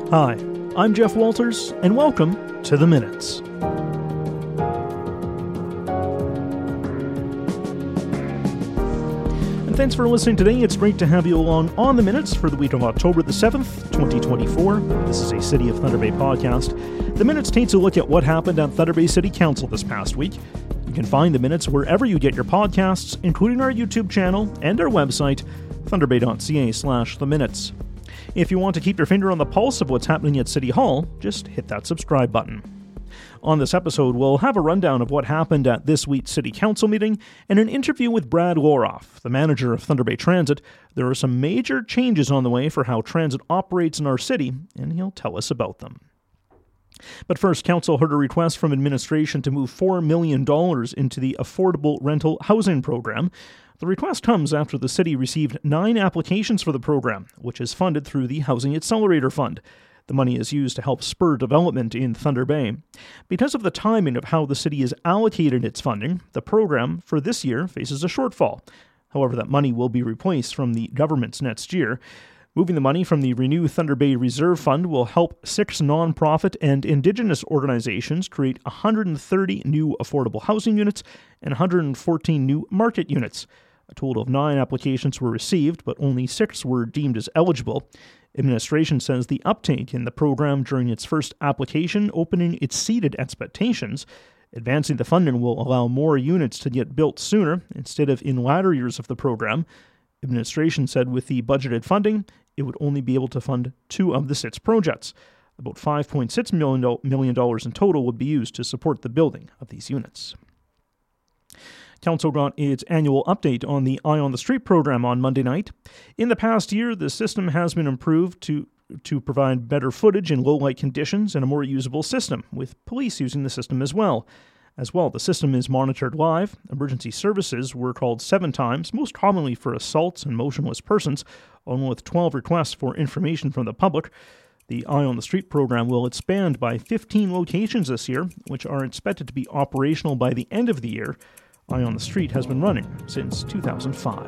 Hi, I'm Jeff Walters, and welcome to The Minutes. And thanks for listening today. It's great to have you along on The Minutes for the week of October the 7th, 2024. This is a City of Thunder Bay podcast. The Minutes takes a look at what happened at Thunder Bay City Council this past week. You can find The Minutes wherever you get your podcasts, including our YouTube channel and our website, thunderbay.ca/The Minutes. If you want to keep your finger on the pulse of what's happening at City Hall, just hit that subscribe button. On this episode, we'll have a rundown of what happened at this week's City Council meeting and an interview with Brad Loroff, the manager of Thunder Bay Transit. There are some major changes on the way for how transit operates in our city, and he'll tell us about them. But first, Council heard a request from administration to move $4 million into the Affordable Rental Housing Program. The request comes after the city received 9 applications for the program, which is funded through the Housing Accelerator Fund. The money is used to help spur development in Thunder Bay. Because of the timing of how the city has allocated its funding, the program for this year faces a shortfall. However, that money will be replaced from the government's next year. Moving the money from the Renew Thunder Bay Reserve Fund will help 6 nonprofit and Indigenous organizations create 130 new affordable housing units and 114 new market units. A total of 9 applications were received, but only 6 were deemed as eligible. Administration says the uptake in the program during its first application opening exceeded expectations. Advancing the funding will allow more units to get built sooner instead of in latter years of the program. Administration said with the budgeted funding, it would only be able to fund 2 of the 6 projects. About $5.6 million in total would be used to support the building of these units. Council got its annual update on the Eye on the Street program on Monday night. In the past year, the system has been improved to provide better footage in low-light conditions and a more usable system, with police using the system as well. The system is monitored live. Emergency services were called 7 times, most commonly for assaults and motionless persons, along with 12 requests for information from the public. The Eye on the Street program will expand by 15 locations this year, which are expected to be operational by the end of the year. Eye on the Street has been running since 2005.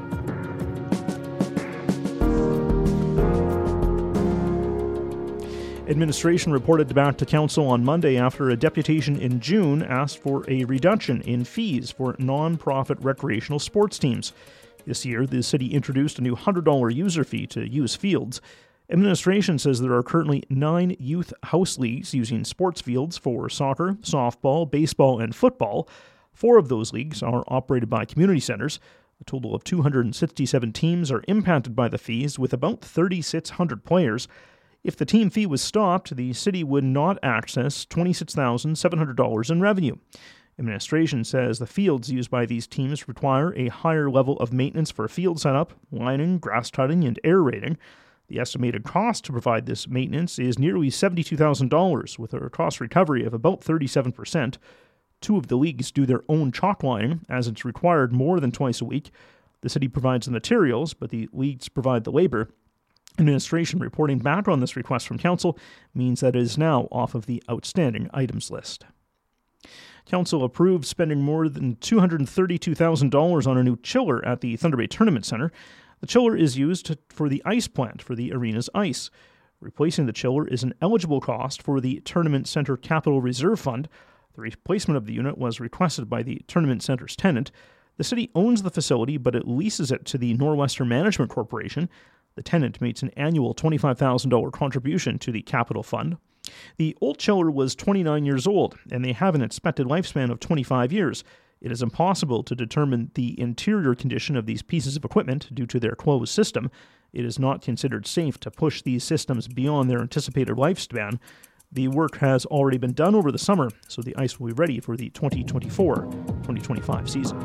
Administration reported back to Council on Monday after a deputation in June asked for a reduction in fees for non-profit recreational sports teams. This year, the city introduced a new $100 user fee to use fields. Administration says there are currently 9 youth house leagues using sports fields for soccer, softball, baseball, and football. 4 of those leagues are operated by community centers. A total of 267 teams are impacted by the fees, with about 3,600 players. If the team fee was stopped, the city would not access $26,700 in revenue. Administration says the fields used by these teams require a higher level of maintenance for field setup, lining, grass cutting, and aerating. The estimated cost to provide this maintenance is nearly $72,000, with a cost recovery of about 37%. 2 of the leagues do their own chalk lining, as it's required more than twice a week. The city provides the materials, but the leagues provide the labor. Administration reporting back on this request from Council means that it is now off of the outstanding items list. Council approved spending more than $232,000 on a new chiller at the Thunder Bay Tournament Center. The chiller is used for the ice plant for the arena's ice. Replacing the chiller is an eligible cost for the Tournament Center Capital Reserve Fund. The replacement of the unit was requested by the Tournament Center's tenant. The city owns the facility, but it leases it to the Norwestern Management Corporation. The tenant makes an annual $25,000 contribution to the capital fund. The old chiller was 29 years old, and they have an expected lifespan of 25 years. It is impossible to determine the interior condition of these pieces of equipment due to their closed system. It is not considered safe to push these systems beyond their anticipated lifespan. The work has already been done over the summer, so the ice will be ready for the 2024-2025 season.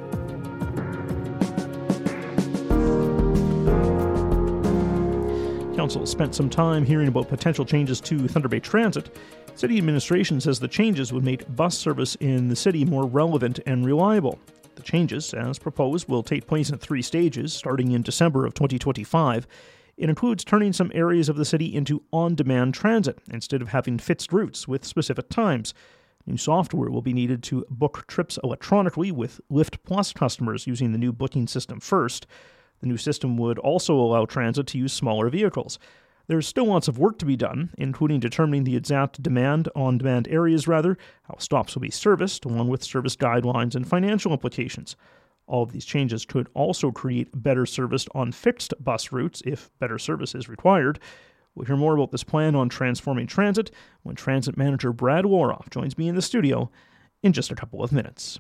Council spent some time hearing about potential changes to Thunder Bay Transit. City administration says the changes would make bus service in the city more relevant and reliable. The changes, as proposed, will take place in 3 stages, starting in December of 2025. It includes turning some areas of the city into on-demand transit instead of having fixed routes with specific times. New software will be needed to book trips electronically with Lyft Plus customers using the new booking system first. The new system would also allow transit to use smaller vehicles. There's still lots of work to be done, including determining the exact on-demand areas, how stops will be serviced, along with service guidelines and financial implications. All of these changes could also create better service on fixed bus routes if better service is required. We'll hear more about this plan on transforming transit when Transit Manager Brad Woroff joins me in the studio in just a couple of minutes.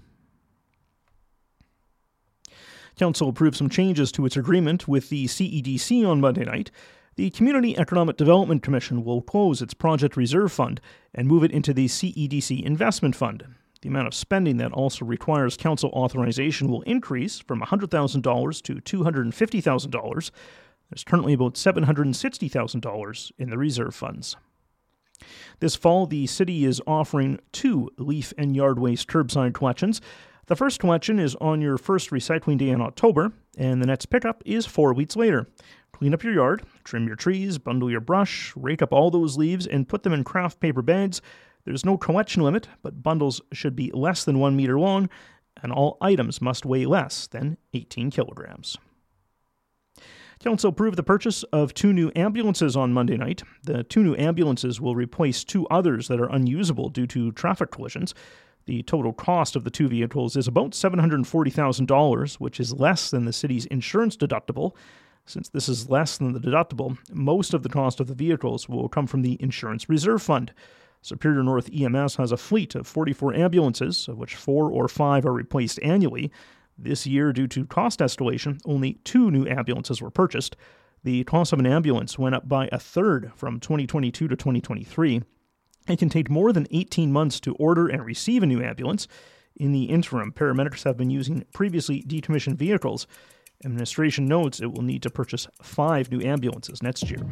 Council approved some changes to its agreement with the CEDC on Monday night. The Community Economic Development Commission will close its Project Reserve Fund and move it into the CEDC Investment Fund. The amount of spending that also requires council authorization will increase from $100,000 to $250,000. There's currently about $760,000 in the reserve funds. This fall, the city is offering 2 leaf and yard waste curbside collections. The first collection is on your first recycling day in October, and the next pickup is 4 weeks later. Clean up your yard, trim your trees, bundle your brush, rake up all those leaves, and put them in craft paper bags. There's no collection limit, but bundles should be less than 1 meter long, and all items must weigh less than 18 kilograms. Council approved the purchase of 2 new ambulances on Monday night. The 2 new ambulances will replace 2 others that are unusable due to traffic collisions. The total cost of the 2 vehicles is about $740,000, which is less than the city's insurance deductible. Since this is less than the deductible, most of the cost of the vehicles will come from the Insurance Reserve Fund. Superior North EMS has a fleet of 44 ambulances, of which 4 or 5 are replaced annually. This year, due to cost escalation, only 2 new ambulances were purchased. The cost of an ambulance went up by a third from 2022 to 2023. It can take more than 18 months to order and receive a new ambulance. In the interim, paramedics have been using previously decommissioned vehicles. Administration notes it will need to purchase 5 new ambulances next year.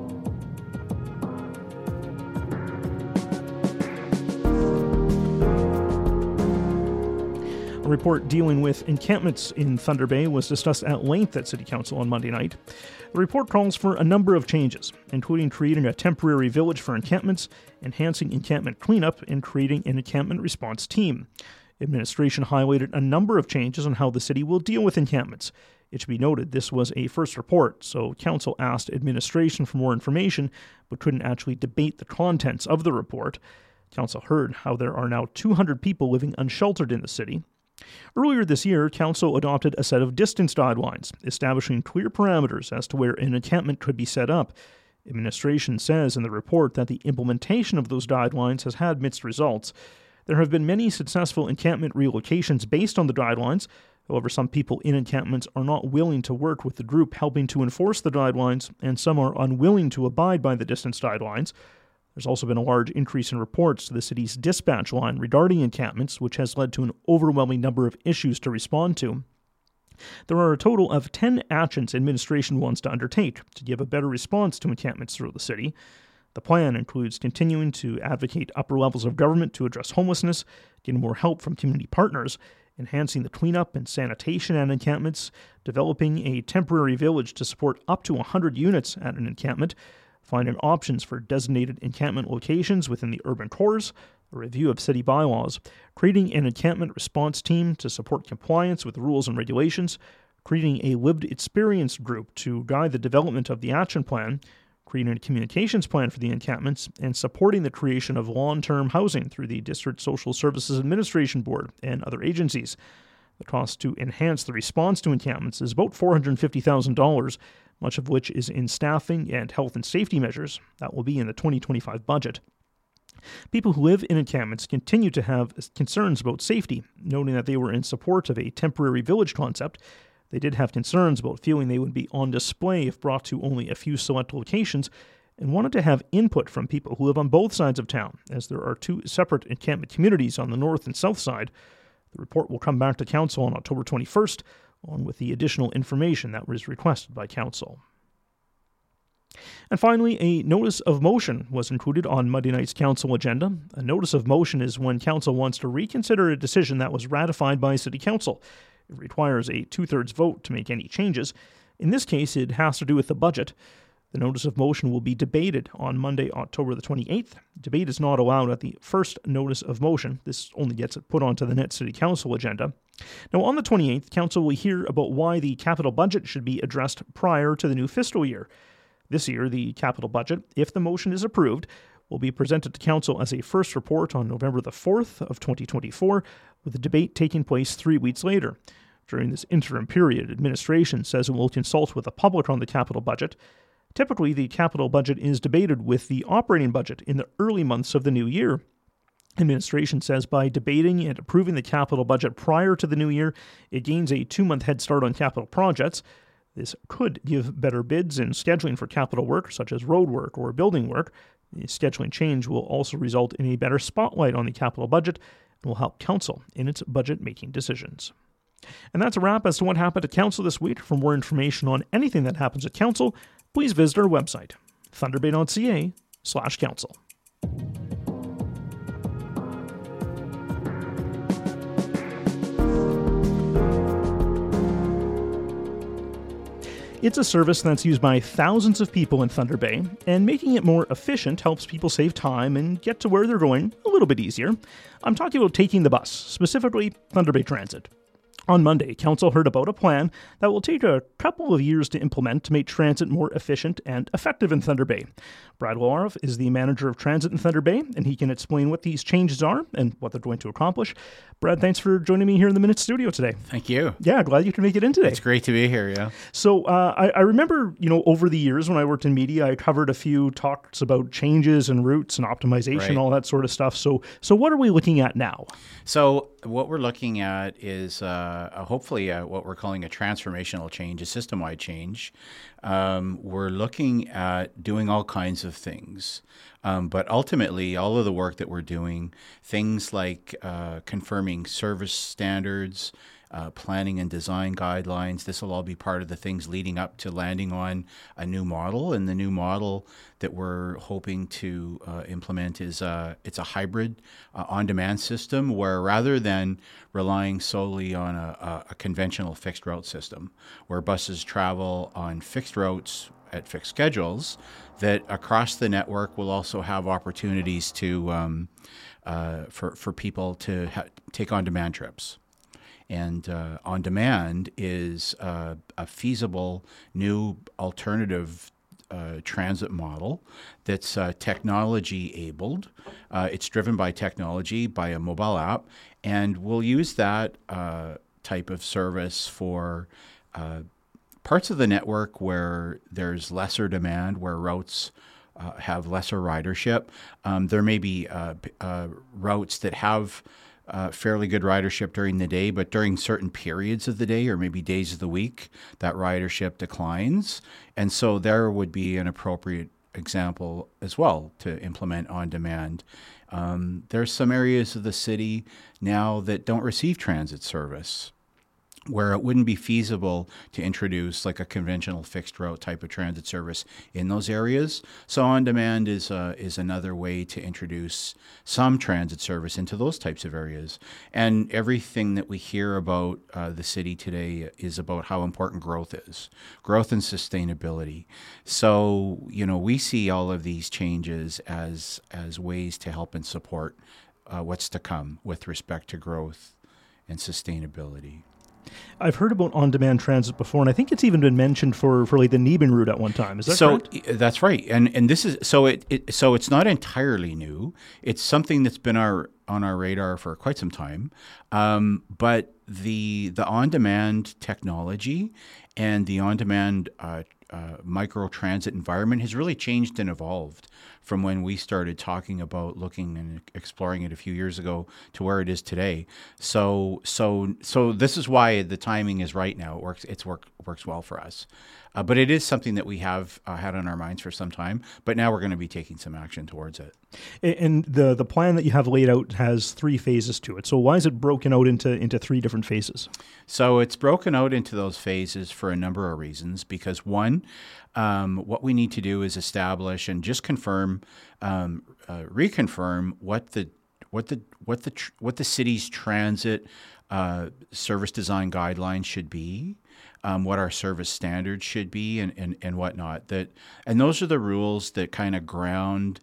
A report dealing with encampments in Thunder Bay was discussed at length at City Council on Monday night. The report calls for a number of changes, including creating a temporary village for encampments, enhancing encampment cleanup, and creating an encampment response team. Administration highlighted a number of changes on how the city will deal with encampments. It should be noted this was a first report, so Council asked administration for more information, but couldn't actually debate the contents of the report. Council heard how there are now 200 people living unsheltered in the city. Earlier this year, Council adopted a set of distance guidelines, establishing clear parameters as to where an encampment could be set up. Administration says in the report that the implementation of those guidelines has had mixed results. There have been many successful encampment relocations based on the guidelines. However, some people in encampments are not willing to work with the group helping to enforce the guidelines, and some are unwilling to abide by the distance guidelines. There's also been a large increase in reports to the city's dispatch line regarding encampments, which has led to an overwhelming number of issues to respond to. There are a total of 10 actions administration wants to undertake to give a better response to encampments throughout the city. The plan includes continuing to advocate upper levels of government to address homelessness, getting more help from community partners, enhancing the cleanup and sanitation at encampments, developing a temporary village to support up to 100 units at an encampment, finding options for designated encampment locations within the urban cores, a review of city bylaws, creating an encampment response team to support compliance with rules and regulations, creating a lived experience group to guide the development of the action plan, creating a communications plan for the encampments, and supporting the creation of long-term housing through the District Social Services Administration Board and other agencies. The cost to enhance the response to encampments is about $450,000, much of which is in staffing and health and safety measures. That will be in the 2025 budget. People who live in encampments continue to have concerns about safety, noting that they were in support of a temporary village concept. They did have concerns about feeling they would be on display if brought to only a few select locations, and wanted to have input from people who live on both sides of town, as there are 2 separate encampment communities on the north and south side. The report will come back to Council on October 21st, along with the additional information that was requested by Council. And finally, a notice of motion was included on Monday night's Council agenda. A notice of motion is when Council wants to reconsider a decision that was ratified by City Council. It requires a 2/3 vote to make any changes. In this case, it has to do with the budget. The notice of motion will be debated on Monday, October the 28th. Debate is not allowed at the first notice of motion. This only gets put onto the next City Council agenda. Now, on the 28th, Council will hear about why the capital budget should be addressed prior to the new fiscal year. This year, the capital budget, if the motion is approved, will be presented to Council as a first report on November the 4th of 2024, with the debate taking place 3 weeks later. During this interim period, administration says it will consult with the public on the capital budget. Typically, the capital budget is debated with the operating budget in the early months of the new year. Administration says by debating and approving the capital budget prior to the new year, it gains a 2-month head start on capital projects. This could give better bids in scheduling for capital work, such as road work or building work. The scheduling change will also result in a better spotlight on the capital budget and will help Council in its budget-making decisions. And that's a wrap as to what happened at Council this week. For more information on anything that happens at Council, please visit our website, thunderbay.ca/council. It's a service that's used by thousands of people in Thunder Bay, and making it more efficient helps people save time and get to where they're going a little bit easier. I'm talking about taking the bus, specifically Thunder Bay Transit. On Monday, Council heard about a plan that will take a couple of years to implement to make transit more efficient and effective in Thunder Bay. Brad Wolaroff is the manager of transit in Thunder Bay, and he can explain what these changes are and what they're going to accomplish. Brad, thanks for joining me here in the Minute Studio today. Thank you. Yeah, glad you could make it in today. It's great to be here, yeah. So I remember, over the years when I worked in media, I covered a few talks about changes and routes and optimization, Right. all that sort of stuff. So what are we looking at now? So what we're looking at is hopefully what we're calling a transformational change, a system-wide change. We're looking at doing all kinds of things. But ultimately, all of the work that we're doing, things like confirming service standards, planning and design guidelines, this will all be part of the things leading up to landing on a new model. And the new model that we're hoping to implement is it's a hybrid on-demand system where rather than relying solely on a conventional fixed route system where buses travel on fixed routes at fixed schedules, that across the network will also have opportunities to for people to take on-demand trips. And on-demand is a feasible new alternative transit model that's technology-abled. It's driven by technology, by a mobile app, and we'll use that type of service for parts of the network where there's lesser demand, where routes have lesser ridership. There may be routes that have fairly good ridership during the day, but during certain periods of the day or maybe days of the week, that ridership declines. And so there would be an appropriate example as well to implement on demand. There's some areas of the city now that don't receive transit service, where it wouldn't be feasible to introduce like a conventional fixed route type of transit service in those areas. So on demand is another way to introduce some transit service into those types of areas. And everything that we hear about the city today is about how important growth is, growth and sustainability. So, we see all of these changes as ways to help and support what's to come with respect to growth and sustainability. I've heard about on-demand transit before, and I think it's even been mentioned for like the Nieben route at one time. Is that correct? That's right, and this is so it's not entirely new. It's something that's been on our radar for quite some time, but the on-demand technology and the on-demand micro transit environment has really changed and evolved from when we started talking about looking and exploring it a few years ago to where it is today. So this is why the timing is right now. It works well for us. But it is something that we have had on our minds for some time, but now we're going to be taking some action towards it. And the plan that you have laid out has 3 phases to it. So why is it broken out into 3 different phases? So it's broken out into those phases for a number of reasons, because one, what we need to do is establish and just confirm, reconfirm what the city's transit service design guidelines should be, what our service standards should be, and whatnot. And those are the rules that kind of ground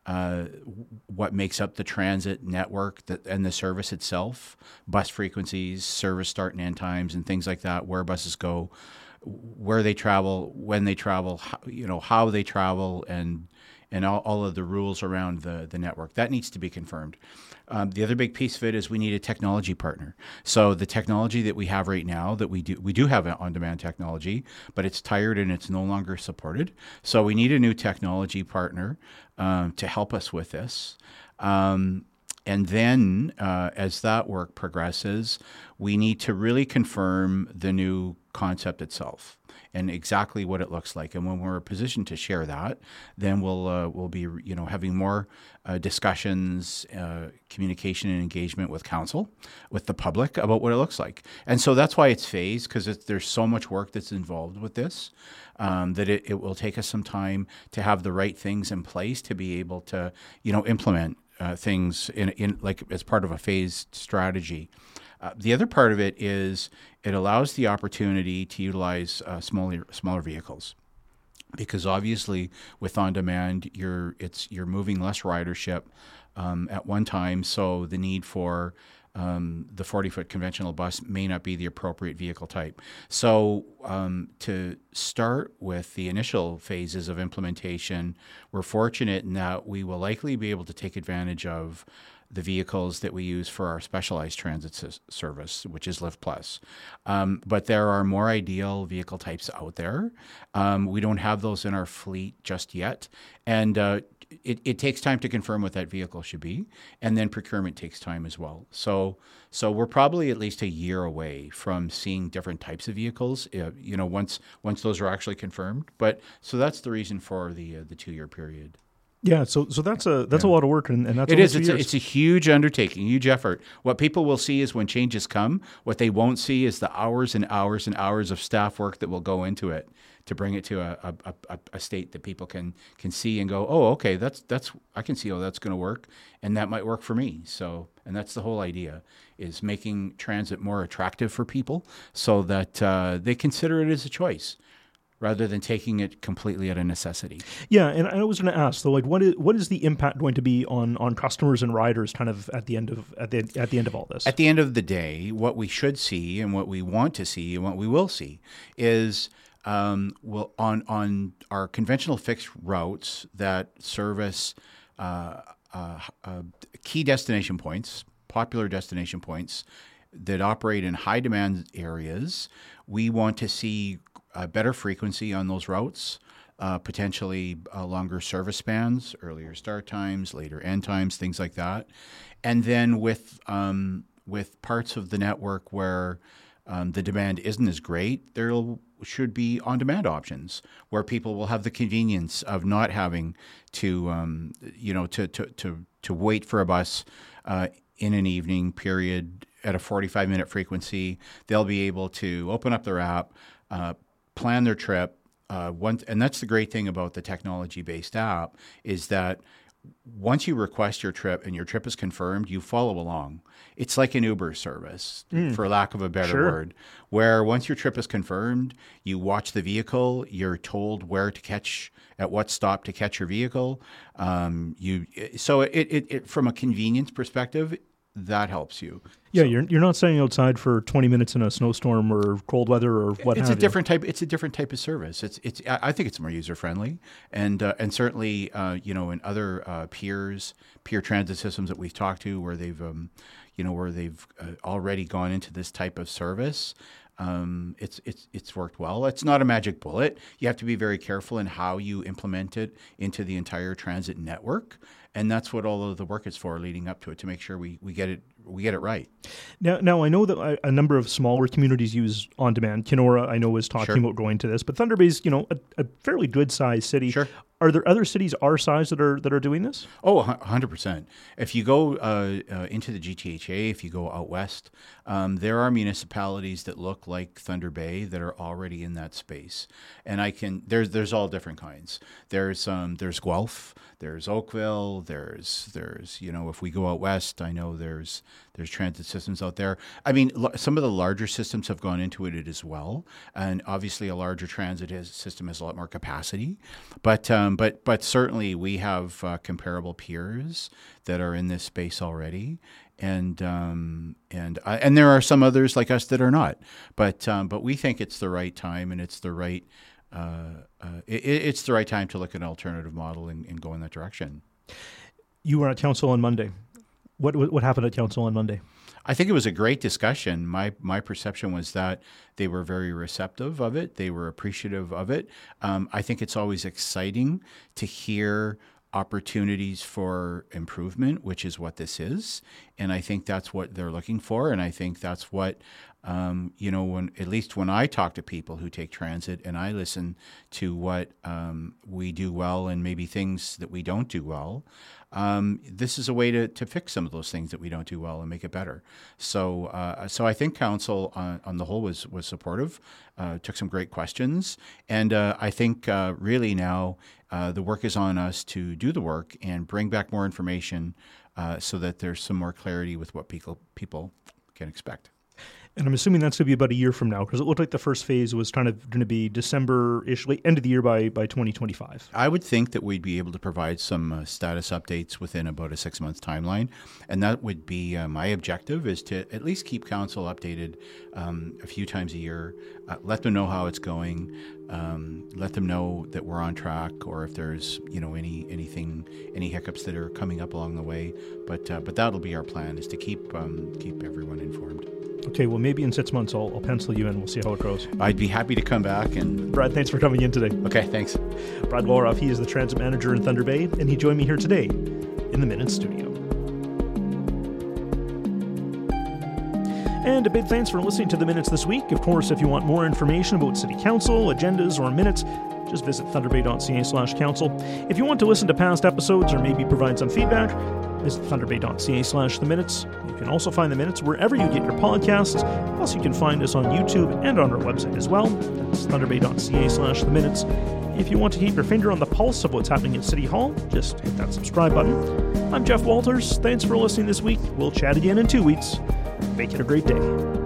what makes up the transit network and the service itself, bus frequencies, service start and end times, and things like that, where buses go, where they travel, when they travel, how they travel, and all of the rules around the network. That needs to be confirmed. The other big piece of it is we need a technology partner. So the technology that we have right now, that we do have an on-demand technology, but it's tired and it's no longer supported. So we need a new technology partner to help us with this. And then as that work progresses, we need to really confirm the new concept itself and exactly what it looks like. And when we're in a position to share that, then we'll be having more discussions, communication and engagement with council, with the public about what it looks like. And so that's why it's phased, because there's so much work that's involved with this, that it will take us some time to have the right things in place to be able to implement things in like as part of a phased strategy. The other part of it is it allows the opportunity to utilize smaller vehicles, because obviously with on demand you're moving less ridership at one time, so the need for the 40-foot conventional bus may not be the appropriate vehicle type. So to start with the initial phases of implementation, we're fortunate in that we will likely be able to take advantage of the vehicles that we use for our specialized transit service, which is Lift Plus. But there are more ideal vehicle types out there. We don't have those in our fleet just yet. And it takes time to confirm what that vehicle should be. And then procurement takes time as well. So we're probably at least a year away from seeing different types of vehicles, once those are actually confirmed. So that's the reason for the 2-year period. Yeah, so that's a lot of work, and that's it is. It's a huge undertaking, huge effort. What people will see is when changes come. What they won't see is the hours and hours and hours of staff work that will go into it to bring it to a state that people can see and go, oh, okay, that's I can see how that's going to work, and that might work for me. So, and that's the whole idea, is making transit more attractive for people so that they consider it as a choice, rather than taking it completely at a necessity. Yeah, and I was going to ask though, like, what is the impact going to be on customers and riders, kind of at the end of all this? At the end of the day, what we should see and what we want to see and what we will see is on our conventional fixed routes that service key destination points, popular destination points that operate in high demand areas. We want to see a better frequency on those routes, potentially longer service spans, earlier start times, later end times, things like that. And then with parts of the network where the demand isn't as great, there should be on-demand options where people will have the convenience of not having to wait for a bus in an evening period at a 45-minute frequency. They'll be able to open up their app, plan their trip. And that's the great thing about the technology-based app, is that once you request your trip and your trip is confirmed, you follow along. It's like an Uber service, for lack of a better word, where once your trip is confirmed, you watch the vehicle, you're told where to catch, at what stop to catch your vehicle. So from a convenience perspective, that helps you. Yeah, you're not staying outside for 20 minutes in a snowstorm or cold weather or what have you. It's a different type of service. I think it's more user friendly, and certainly in other peer transit systems that we've talked to where they've already gone into this type of service. It's worked well. It's not a magic bullet. You have to be very careful in how you implement it into the entire transit network, and that's what all of the work is for, leading up to it, to make sure we get it right. Now I know that a number of smaller communities use on demand. Kenora, I know, is talking about going to this, but Thunder Bay's a fairly good sized city. Sure. Are there other cities our size that are doing this? Oh, 100%. If you go into the GTHA, if you go out west, there are municipalities that look like Thunder Bay that are already in that space, and there's all different kinds. There's Guelph, there's Oakville, there's if we go out west, I know there's transit systems out there. I mean, some of the larger systems have gone into it as well, and obviously a larger transit system has a lot more capacity, but but certainly we have comparable peers that are in this space already, and there are some others like us that are not. But we think it's the right time, and it's the right it's the right time to look at an alternative model and go in that direction. You were at council on Monday. What happened at council on Monday? I think it was a great discussion. My perception was that they were very receptive of it. They were appreciative of it. I think it's always exciting to hear opportunities for improvement, which is what this is. And I think that's what they're looking for. And I think that's what, at least when I talk to people who take transit and I listen to what we do well and maybe things that we don't do well, this is a way to fix some of those things that we don't do well and make it better. So I think council on the whole was supportive, took some great questions, and I think really now the work is on us to do the work and bring back more information so that there's some more clarity with what people can expect. And I'm assuming that's going to be about a year from now, because it looked like the first phase was kind of going to be December-ish, end of the year by 2025. I would think that we'd be able to provide some status updates within about a 6-month timeline. And that would be my objective, is to at least keep council updated a few times a year, let them know how it's going, let them know that we're on track, or if there's any hiccups that are coming up along the way. But that'll be our plan, is to keep everyone informed. Okay, well, maybe in 6 months I'll pencil you in. We'll see how it goes. I'd be happy to come back. And Brad, thanks for coming in today. Okay, thanks. Brad Walraff, he is the transit manager in Thunder Bay, and he joined me here today in the Minutes studio. And a big thanks for listening to the Minutes this week. Of course, if you want more information about City Council, agendas, or minutes, just visit thunderbay.ca/council. If you want to listen to past episodes or maybe provide some feedback, visit thunderbay.ca/theminutes. You can also find the Minutes wherever you get your podcasts. Plus, you can find us on YouTube and on our website as well. That's thunderbay.ca/theminutes. If you want to keep your finger on the pulse of what's happening at City Hall, just hit that subscribe button. I'm Jeff Walters. Thanks for listening this week. We'll chat again in 2 weeks. Make it a great day.